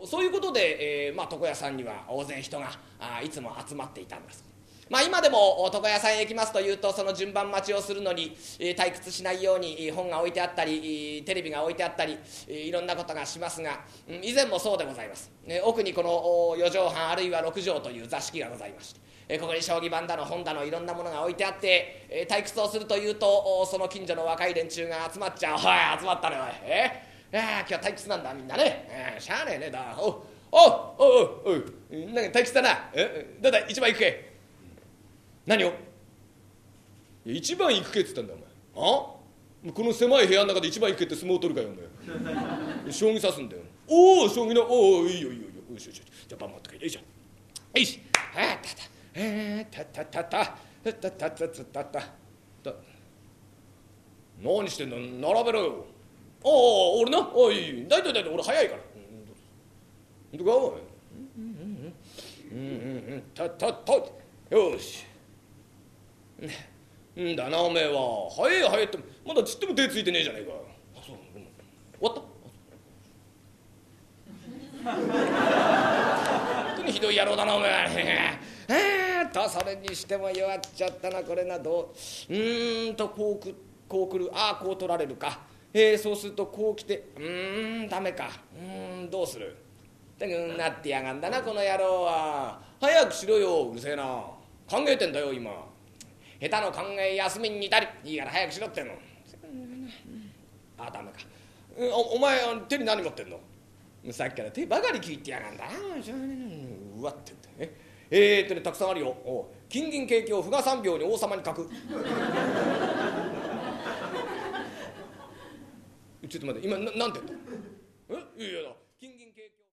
そういうことで、床屋さんには大勢人がいつも集まっていたんです。今でも床屋さんへ行きますというと、その順番待ちをするのに退屈しないように本が置いてあったりテレビが置いてあったりいろんなことがしますが、以前もそうでございます。奥にこの4畳半あるいは6畳という座敷がございまして、ここに将棋盤だの本だのいろんなものが置いてあって、退屈をするというとその近所の若い連中が集まっちゃう。はい、集まったねおい。今日は退屈なんだみんなね。しゃあねえねだ。おいなんか退屈だな。どうだ一番行くけ。何を。一番行くけっつったんだお前。この狭い部屋の中で一番行くけって相撲を取るかよお前。将棋指すんだよ。おお将棋のおおいいよいいよいいよ。よしよしよし。じゃあ番持って帰れ。よいしょ。よし。何してんの。並べろよ。俺な。いい大体俺早いから。ほんとかおい。よし。んだなおめえは。早い早いってまだちっとも手ついてねえじゃねえか。そう終わった。本当にひどい野郎だなおめえ。それにしても弱っちゃったなこれな。どうこう来る。こう取られるか。そうするとこう来てダメか。どうする。なってやがんだなこの野郎は。早くしろよ。うるせえな。考えてんだよ今。下手の考え休みに似たり。いいから早くしろってんの。ダメか。お前手に何持ってんの。さっきから手ばかり聞いてやがんだな。うわってんだ。たくさんあるよ。金銀桂香符が3秒に王様に書く。ちょっと待って今なんて言った。いや